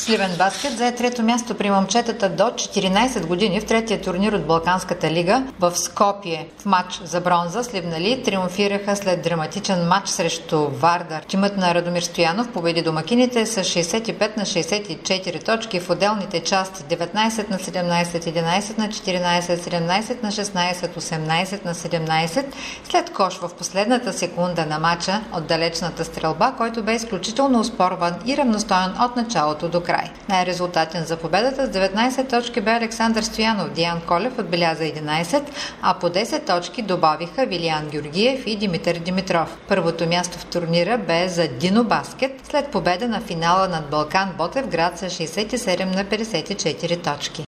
Сливен баскет зае трето място при момчетата до 14 години в третия турнир от Балканската лига в Скопие. В матч за бронза сливнали триумфираха след драматичен матч срещу Вардар. Тимът на Радомир Стоянов победи домакините с 65-64 точки в отделните части: 19-17, 11-14, 17-16, 18-17, след кош в последната секунда на матча от далечната стрелба, който бе изключително оспорван и равностоен от началото до край. Най-резултатен за победата с 19 точки бе Александър Стоянов. Диан Колев отбеляза 11, а по 10 точки добавиха Вилиян Георгиев и Димитър Димитров. Първото място в турнира бе за Дино Баскет след победа на финала над Балкан Ботевград с 67-54 точки.